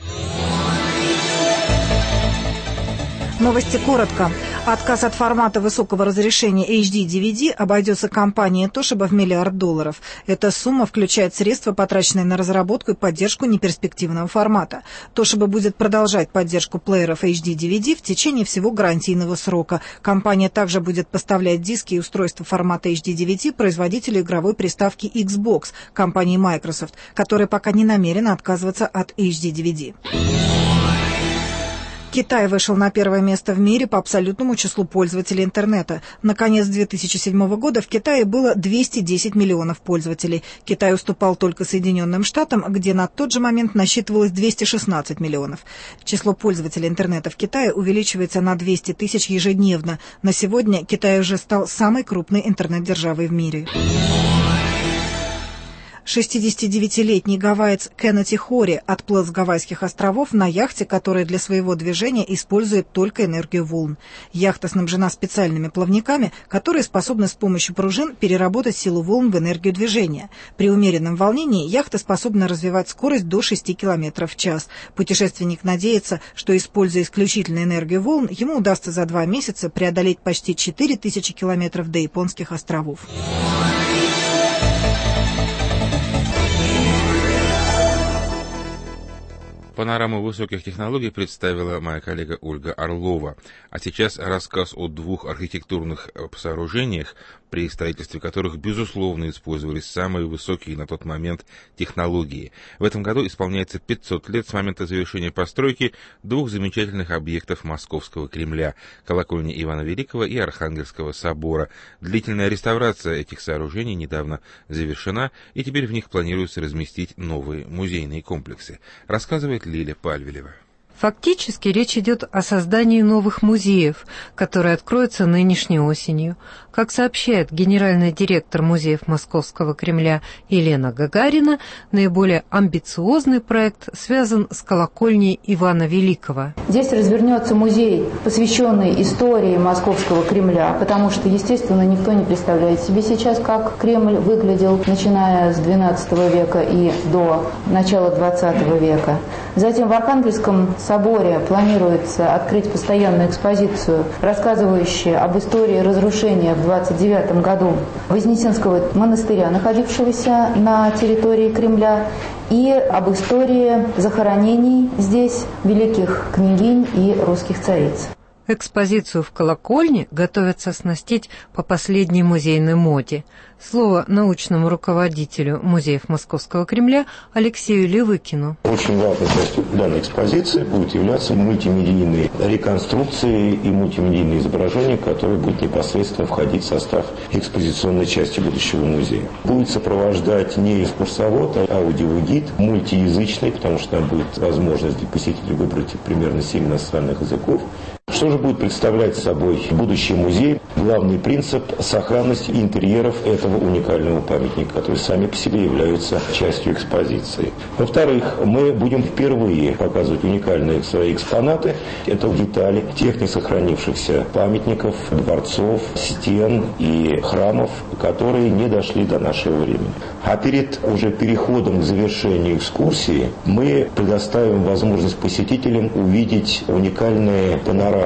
[SPEAKER 1] Новости коротко. Отказ от формата высокого разрешения HD-DVD обойдется компании Toshiba в $1 миллиард. Эта сумма включает средства, потраченные на разработку и поддержку неперспективного формата. Toshiba будет продолжать поддержку плееров HD-DVD в течение всего гарантийного срока. Компания также будет поставлять диски и устройства формата HD-DVD производителю игровой приставки Xbox, компании Microsoft, которая пока не намерена отказываться от HD-DVD. Китай вышел на первое место в мире по абсолютному числу пользователей интернета. На конец 2007 года в Китае было 210 миллионов пользователей. Китай уступал только Соединенным Штатам, где на тот же момент насчитывалось 216 миллионов. Число пользователей интернета в Китае увеличивается на 200 тысяч ежедневно. На сегодня Китай уже стал самой крупной интернет-державой в мире. 69-летний гавайец Кеннети Хори отплыл с Гавайских островов на яхте, которая для своего движения использует только энергию волн. Яхта снабжена специальными плавниками, которые способны с помощью пружин переработать силу волн в энергию движения. При умеренном волнении яхта способна развивать скорость до 6 км в час. Путешественник надеется, что, используя исключительно энергию волн, ему удастся за 2 месяца преодолеть почти 4000 километров до японских островов.
[SPEAKER 2] Панораму высоких технологий представила моя коллега Ольга Орлова. А сейчас рассказ о 2 архитектурных сооружениях, при строительстве которых, безусловно, использовались самые высокие на тот момент технологии. В этом году исполняется 500 лет с момента завершения постройки 2 замечательных объектов Московского Кремля – колокольни Ивана Великого и Архангельского собора. Длительная реставрация этих сооружений недавно завершена, и теперь в них планируется разместить новые музейные комплексы. Рассказывает Лиля Пальвелева.
[SPEAKER 4] Фактически речь идет о создании новых музеев, которые откроются нынешней осенью. Как сообщает генеральный директор музеев Московского Кремля Елена Гагарина, наиболее амбициозный проект связан с колокольней Ивана Великого.
[SPEAKER 5] Здесь развернется музей, посвященный истории Московского Кремля, потому что, естественно, никто не представляет себе сейчас, как Кремль выглядел, начиная с XII века и до начала XX века. Затем в Архангельском соборе планируется открыть постоянную экспозицию, рассказывающую об истории разрушения в 29 году Вознесенского монастыря, находившегося на территории Кремля, и об истории захоронений здесь великих княгинь и русских цариц.
[SPEAKER 4] Экспозицию в колокольне готовятся оснастить по последней музейной моде. Слово научному руководителю музеев Московского Кремля Алексею Левыкину.
[SPEAKER 25] Очень важной частью данной экспозиции будет являться мультимедийные реконструкции и мультимедийные изображения, которые будут непосредственно входить в состав экспозиционной части будущего музея. Будет сопровождать не экскурсовод, а аудиогид, мультиязычный, потому что там будет возможность для посетителей выбрать примерно 7 иностранных языков. Что же будет представлять собой будущий музей? Главный принцип – сохранность интерьеров этого уникального памятника, которые сами по себе являются частью экспозиции. Во-вторых, мы будем впервые показывать уникальные свои экспонаты. Это детали тех не сохранившихся памятников, дворцов, стен и храмов, которые не дошли до нашего времени. А перед уже переходом к завершению экскурсии мы предоставим возможность посетителям увидеть уникальные панорамы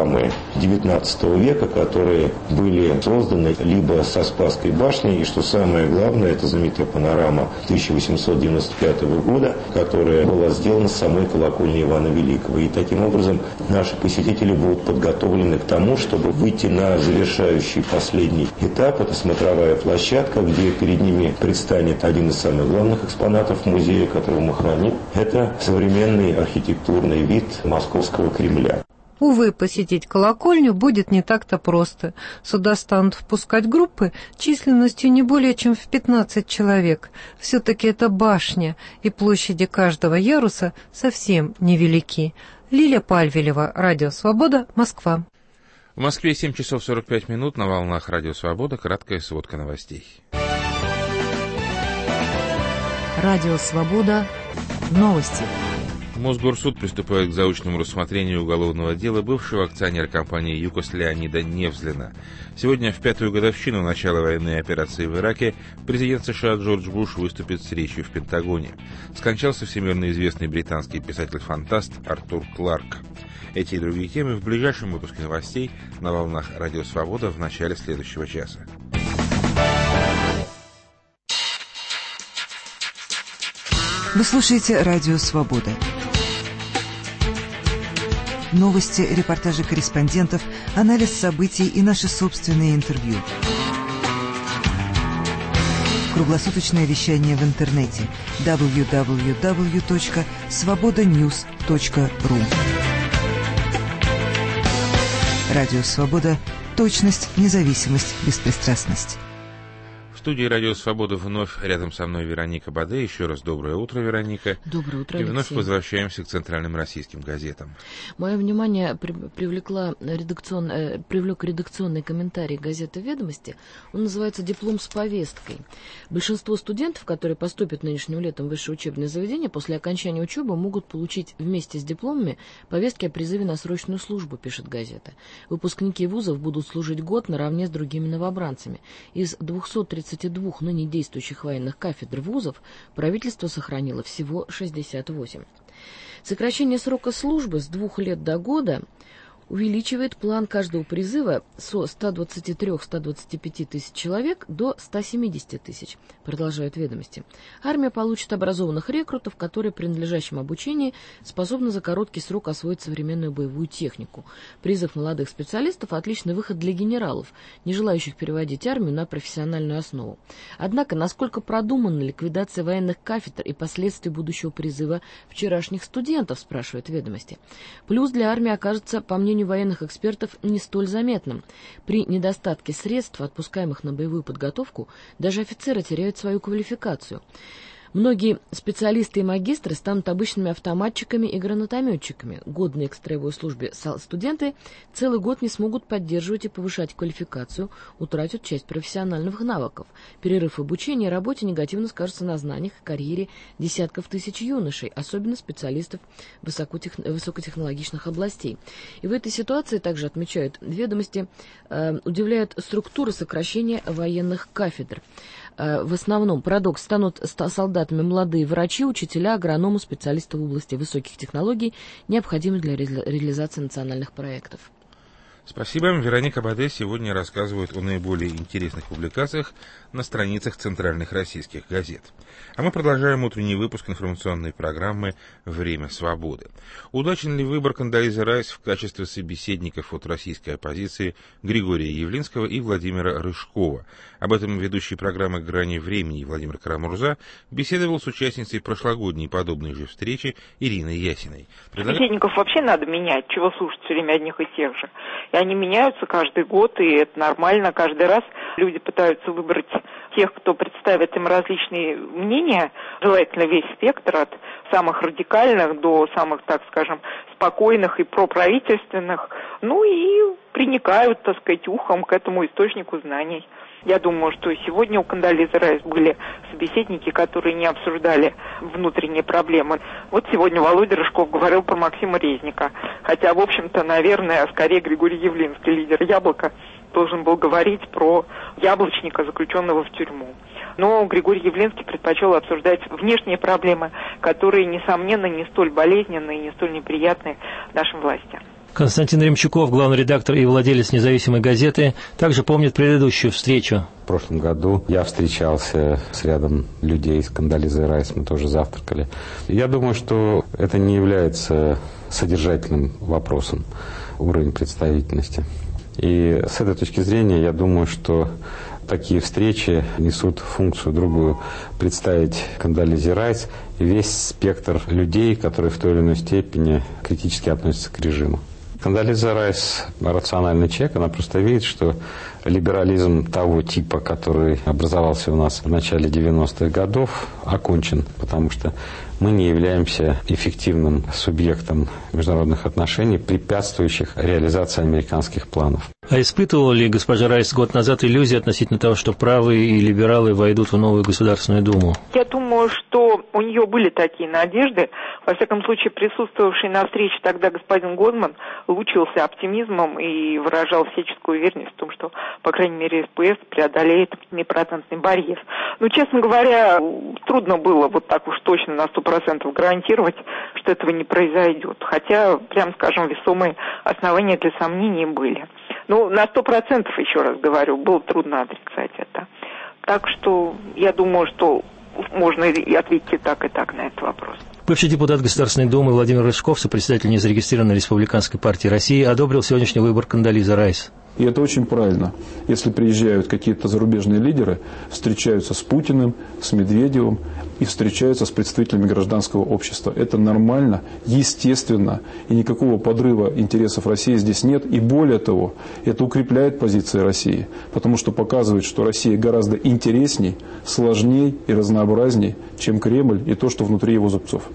[SPEAKER 25] панорамы XIX века, которые были созданы либо со Спасской башни, и что самое главное, это знаменитая панорама 1895 года, которая была сделана с самой колокольни Ивана Великого. И таким образом наши посетители будут подготовлены к тому, чтобы выйти на завершающий последний этап. Это смотровая площадка, где перед ними предстанет один из самых главных экспонатов музея, которого мы храним. Это современный архитектурный вид Московского Кремля.
[SPEAKER 4] Увы, посетить колокольню будет не так-то просто. Сюда станут впускать группы численностью не более чем в 15 человек. Все-таки это башня, и площади каждого яруса совсем невелики. Лилия Пальвелева, Радио Свобода, Москва.
[SPEAKER 2] В Москве 7 часов 45 минут, на волнах Радио Свобода, краткая сводка новостей.
[SPEAKER 6] Радио Свобода, новости.
[SPEAKER 2] Мосгорсуд приступает к заочному рассмотрению уголовного дела бывшего акционера компании «ЮКОС» Леонида Невзлина. Сегодня, в 5-ю годовщину начала военной операции в Ираке, президент США Джордж Буш выступит с речью в Пентагоне. Скончался всемирно известный британский писатель-фантаст Артур Кларк. Эти и другие темы в ближайшем выпуске новостей на волнах Радио Свобода в начале следующего часа.
[SPEAKER 6] Вы слушаете Радио Свобода. Новости, репортажи корреспондентов, анализ событий и наши собственные интервью. Круглосуточное вещание в интернете www.svobodanews.ru. Радио Свобода. Точность, независимость, беспристрастность.
[SPEAKER 2] В студии «Радио Свобода» вновь рядом со мной Вероника Баде. Еще раз доброе утро, Вероника.
[SPEAKER 7] Доброе утро,
[SPEAKER 2] Алексей. И вновь
[SPEAKER 7] Алексей.
[SPEAKER 2] Возвращаемся к центральным российским газетам.
[SPEAKER 7] Мое внимание привлек редакционный комментарий газеты «Ведомости». Он называется «Диплом с повесткой». Большинство студентов, которые поступят нынешним летом в высшее учебное заведение, после окончания учебы могут получить вместе с дипломами повестки о призыве на срочную службу, пишет газета. Выпускники вузов будут служить год наравне с другими новобранцами. Из 232 ныне действующих военных кафедр вузов правительство сохранило всего 68. Сокращение срока службы с 2 лет до года увеличивает план каждого призыва со 123-125 тысяч человек до 170 тысяч, продолжают «Ведомости». Армия получит образованных рекрутов, которые при надлежащем обучении способны за короткий срок освоить современную боевую технику. Призыв молодых специалистов – отличный выход для генералов, не желающих переводить армию на профессиональную основу. Однако, насколько продумана ликвидация военных кафедр и последствия будущего призыва вчерашних студентов, спрашивают «Ведомости». Плюс для армии окажется, по мнению военных экспертов, не столь заметным. При недостатке средств, отпускаемых на боевую подготовку, даже офицеры теряют свою квалификацию. Многие специалисты и магистры станут обычными автоматчиками и гранатометчиками. Годные к строевой службе студенты целый год не смогут поддерживать и повышать квалификацию, утратят часть профессиональных навыков. Перерыв в обучении и работе негативно скажется на знаниях и карьере десятков тысяч юношей, особенно специалистов высокотехнологичных областей. И в этой ситуации, также отмечают «Ведомости», удивляют структуры сокращения военных кафедр. В основном, парадокс, станут солдатами молодые врачи, учителя, агрономы, специалисты в области высоких технологий, необходимых для реализации национальных проектов.
[SPEAKER 2] Спасибо. Вероника Баде сегодня рассказывает о наиболее интересных публикациях на страницах центральных российских газет. А мы продолжаем утренний выпуск информационной программы «Время свободы». Удачен ли выбор Кондолизы Райс в качестве собеседников от российской оппозиции Григория Явлинского и Владимира Рыжкова? Об этом ведущий программы «Грани времени» Владимир Карамурза беседовал с участницей прошлогодней подобной же встречи Ириной Ясиной.
[SPEAKER 8] Собеседников вообще надо менять, чего слушать все время одних и тех же. И они меняются каждый год, и это нормально. Каждый раз люди пытаются выбрать тех, кто представит им различные мнения, желательно весь спектр, от самых радикальных до самых, так скажем, спокойных и проправительственных, ну и приникают, так сказать, ухом к этому источнику знаний. Я думаю, что сегодня у Кондолизы Райс были собеседники, которые не обсуждали внутренние проблемы. Вот сегодня Володя Рыжков говорил про Максима Резника. Хотя, в общем-то, наверное, скорее Григорий Явлинский, лидер «Яблока», должен был говорить про яблочника, заключенного в тюрьму. Но Григорий Явлинский предпочел обсуждать внешние проблемы, которые, несомненно, не столь болезненные и не столь неприятные нашим властям.
[SPEAKER 9] Константин Ремчуков, главный редактор и владелец независимой газеты, также помнит предыдущую встречу.
[SPEAKER 10] В прошлом году я встречался с рядом людей с Кондолизой Райс, мы тоже завтракали. Я думаю, что это не является содержательным вопросом, уровень представительности. И с этой точки зрения я думаю, что такие встречи несут функцию другую – представить Кондолизе Райс весь спектр людей, которые в той или иной степени критически относятся к режиму. Кондолиза Райс – рациональный человек, она просто видит, что либерализм того типа, который образовался у нас в начале 90-х годов, окончен, потому что мы не являемся эффективным субъектом международных отношений, препятствующих реализации американских планов.
[SPEAKER 9] А испытывала ли госпожа Райс год назад иллюзии относительно того, что правые и либералы войдут в новую Государственную Думу?
[SPEAKER 8] Я думаю, что у нее были такие надежды. Во всяком случае, присутствовавший на встрече тогда господин Годман лучился оптимизмом и выражал всяческую уверенность в том, что, по крайней мере, СПС преодолеет 5% барьер. Но, честно говоря, трудно было вот так уж точно на 100% гарантировать, что этого не произойдет. Хотя, прям скажем, весомые основания для сомнений были. Ну, на 100%, еще раз говорю, было трудно отрицать это. Так что я думаю, что можно и ответить и так на этот вопрос.
[SPEAKER 9] Бывший депутат Государственной Думы Владимир Рыжков, сопредседатель незарегистрированной Республиканской партии России, одобрил сегодняшний выбор Кондолизы Райс.
[SPEAKER 11] И это очень правильно. Если приезжают какие-то зарубежные лидеры, встречаются с Путиным, с Медведевым и встречаются с представителями гражданского общества. Это нормально, естественно, и никакого подрыва интересов России здесь нет. И более того, это укрепляет позиции России, потому что показывает, что Россия гораздо интересней, сложней и разнообразней, чем Кремль и то, что внутри его зубцов.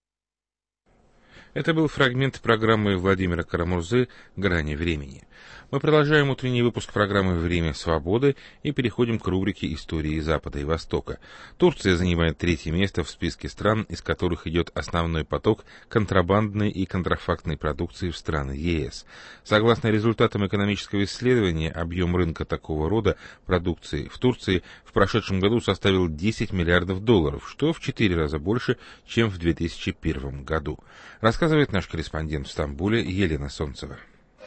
[SPEAKER 2] Это был фрагмент программы Владимира Карамурзы «Грани времени». Мы продолжаем утренний выпуск программы «Время свободы» и переходим к рубрике «Истории Запада и Востока». Турция занимает 3-е место в списке стран, из которых идет основной поток контрабандной и контрафактной продукции в страны ЕС. Согласно результатам экономического исследования, объем рынка такого рода продукции в Турции в прошедшем году составил $10 миллиардов, что в 4 раза больше, чем в 2001 году. Рассказывает наш корреспондент в Стамбуле Елена Солнцева.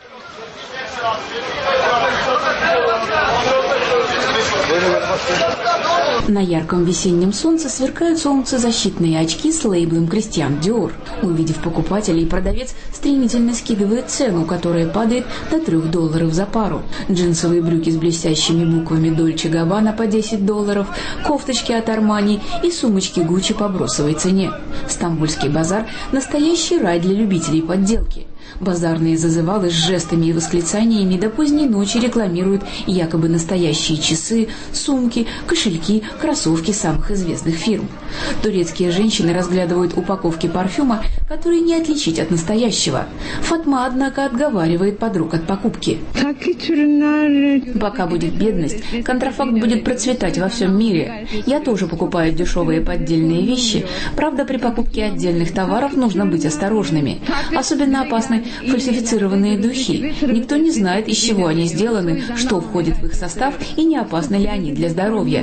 [SPEAKER 12] На ярком весеннем солнце сверкают солнцезащитные очки с лейблом Christian Dior. Увидев покупателей, продавец стремительно скидывает цену, которая падает до $3 за пару. Джинсовые брюки с блестящими буквами Dolce Gabbana по $10, кофточки от Armani и сумочки Gucci по бросовой цене. Стамбульский базар – настоящий рай для любителей подделки. Базарные зазывалы с жестами и восклицаниями до поздней ночи рекламируют якобы настоящие часы, сумки, кошельки, кроссовки самых известных фирм. Турецкие женщины разглядывают упаковки парфюма, которые не отличить от настоящего. Фатма, однако, отговаривает подруг от покупки. Пока будет бедность, контрафакт будет процветать во всем мире. Я тоже покупаю дешевые поддельные вещи, правда, при покупке отдельных товаров нужно быть осторожными. Особенно опасны фальсифицированные духи. Никто не знает, из чего они сделаны, что входит в их состав и не опасны ли они для здоровья.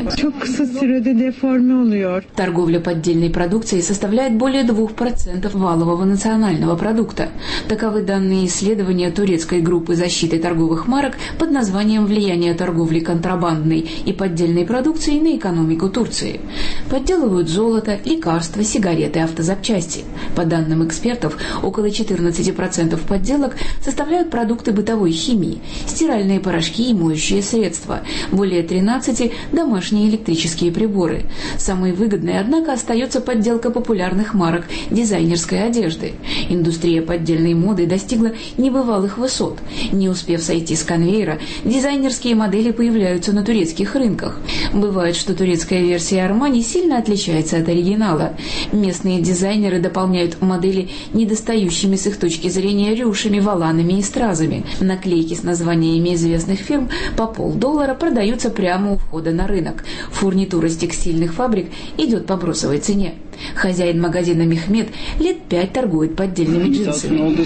[SPEAKER 12] Торговля поддельной продукцией составляет более 2% валового национального продукта. Таковы данные исследования турецкой группы защиты торговых марок под названием «Влияние торговли контрабандной и поддельной продукцией на экономику Турции». Подделывают золото, лекарства, сигареты, автозапчасти. По данным экспертов, около 14% подделок составляют продукты бытовой химии, стиральные порошки и моющие средства, более 13% – домашние электрические приборы. Самой выгодной, однако, остается подделка популярных марок дизайнерской одежды. Индустрия поддельной моды достигла небывалых высот. Не успев сойти с конвейера, дизайнерские модели появляются на турецких рынках. Бывает, что турецкая версия Armani сильно отличается от оригинала. Местные дизайнеры дополняют модели недостающими с их точки зрения рюшами, воланами и стразами. Наклейки с названиями известных фирм по $0,50 продаются прямо у входа на рынок. Фурнитура с текстильных фабрик идет по бросовой цене. Хозяин магазина Мехмед лет 5 торгует поддельными джинсами.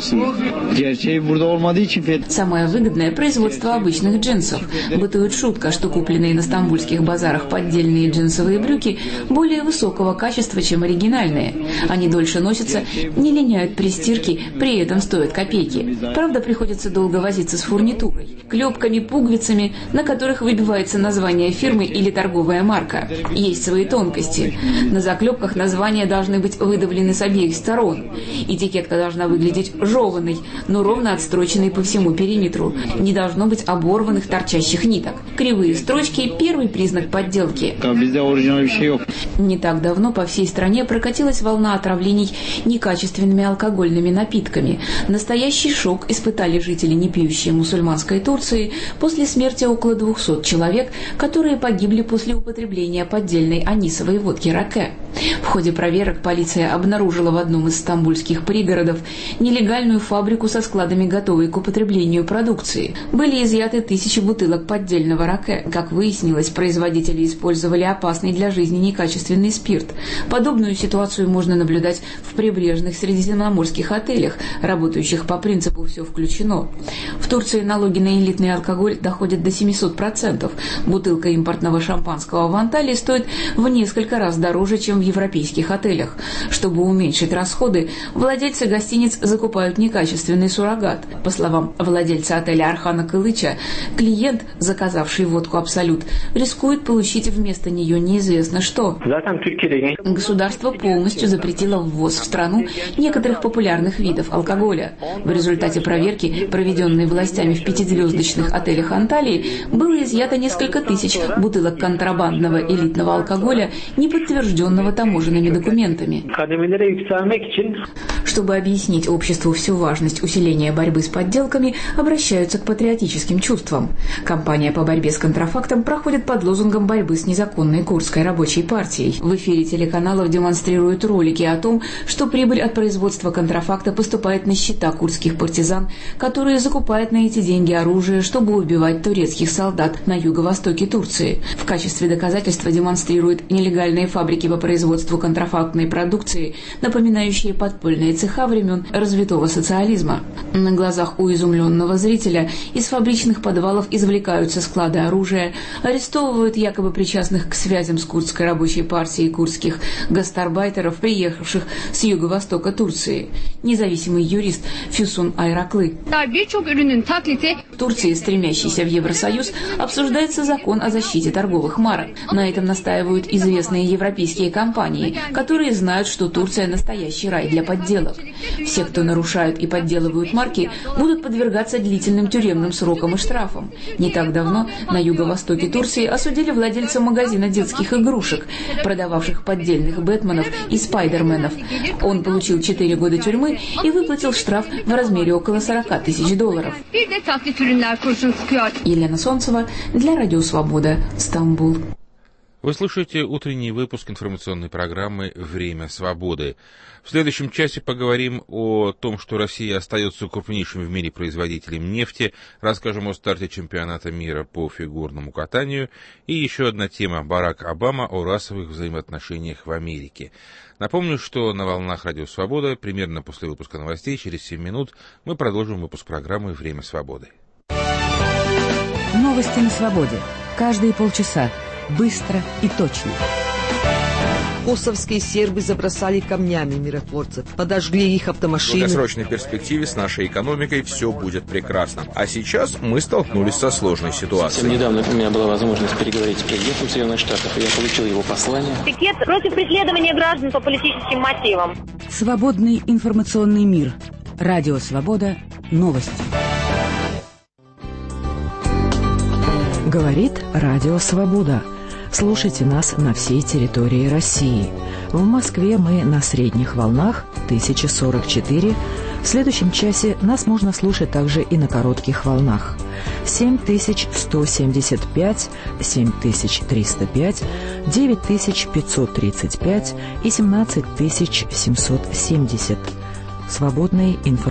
[SPEAKER 12] Самое выгодное – производство обычных джинсов. Бытует шутка, что купленные на стамбульских базарах поддельные джинсовые брюки более высокого качества, чем оригинальные. Они дольше носятся, не линяют при стирке, при этом стоят копейки. Правда, приходится долго возиться с фурнитурой, клепками, пуговицами, на которых выбивается название фирмы или торговая марка. Есть свои тонкости. На заклепках названия должны быть выдавлены с обеих сторон. Этикетка должна выглядеть жеванной, но ровно отстроченной по всему периметру. Не должно быть оборванных торчащих ниток. Кривые строчки – первый признак подделки. Не так давно по всей стране прокатилась волна отравлений некачественными алкогольными напитками. Настоящий шок испытали жители непьющей мусульманской Турции после смерти около 200 человек, которые погибли после употребления поддельной анисовой водки раке. В ходе проверок полиция обнаружила в одном из стамбульских пригородов нелегальную фабрику со складами готовой к употреблению продукции. Были изъяты 1000 бутылок поддельного раке. Как выяснилось, производители использовали опасный для жизни некачественный спирт. Подобную ситуацию можно наблюдать в прибрежных средиземноморских отелях, работающих по принципу «все включено». В Турции налоги на элитный алкоголь доходят до 700%. Бутылка импортного шампанского в Анталии стоит в несколько раз дороже, чем в европейских отелях. Чтобы уменьшить расходы, владельцы гостиниц закупают некачественный суррогат. По словам владельца отеля Архана Кылыча, клиент, заказавший водку «Абсолют», рискует получить вместо нее неизвестно что. Государство полностью запретило ввоз в страну некоторых популярных видов алкоголя. В результате проверки, проведенной властями в 5-звездочных отелях Анталии, было изъято несколько тысяч бутылок контрабандного элитного алкоголя, не подтвержденного таможенными документами. Чтобы объяснить обществу всю важность усиления борьбы с подделками, обращаются к патриотическим чувствам. Кампания по борьбе с контрафактом проходит под лозунгом борьбы с незаконной курдской рабочей партией. В эфире телеканалов демонстрируют ролики о том, что прибыль от производства контрафакта поступает на счета курдских партизан, которые закупают на эти деньги оружие, чтобы убивать турецких солдат на юго-востоке Турции. В качестве доказательства демонстрируют нелегальные фабрики по производству контрафактной продукции, напоминающие подпольные цеха времен развитого социализма. На глазах у изумленного зрителя из фабричных подвалов извлекаются склады оружия, арестовывают якобы причастных к связям с курдской рабочей партией курдских гастарбайтеров, приехавших с юго-востока Турции. Независимый юрист Фюсун Айраклы. В Турции, стремящейся в Евросоюз, обсуждается закон о защите торговых марок. На этом настаивают известные европейские компании, которые знают, что Турция – настоящий рай для подделок. Все, кто нарушают и подделывают марки, будут подвергаться длительным тюремным срокам и штрафам. Не так давно на юго-востоке Турции осудили владельца магазина детских игрушек, продававших поддельных Бэтменов и Спайдерменов. Он получил 4 года тюрьмы и выплатил штраф в размере около $40 тысяч. Елена Солнцева для Радио Свобода, Стамбул.
[SPEAKER 2] Вы слушаете утренний выпуск информационной программы «Время свободы». В следующем часе поговорим о том, что Россия остается крупнейшим в мире производителем нефти, расскажем о старте чемпионата мира по фигурному катанию и еще одна тема – Барак Обама о расовых взаимоотношениях в Америке. Напомню, что на волнах Радио Свобода примерно после выпуска новостей, через 7 минут, мы продолжим выпуск программы «Время свободы».
[SPEAKER 13] Новости на свободе. Каждые полчаса. Быстро и точно.
[SPEAKER 14] Косовские сербы забросали камнями миротворцев, подожгли их автомашины.
[SPEAKER 15] В долгосрочной перспективе с нашей экономикой все будет прекрасно. А сейчас мы столкнулись со сложной ситуацией.
[SPEAKER 16] Совсем недавно у меня была возможность переговорить с президентом Соединенных Штатов, и я получил его послание.
[SPEAKER 17] Пикет против преследования граждан по политическим мотивам.
[SPEAKER 13] Свободный информационный мир. Радио Свобода. Новости. Говорит Радио Свобода. Слушайте нас на всей территории России. В Москве мы на средних волнах 1044. В следующем часе нас можно слушать также и на коротких волнах 7175, 7305, 9535 и 17770. Свободный информационный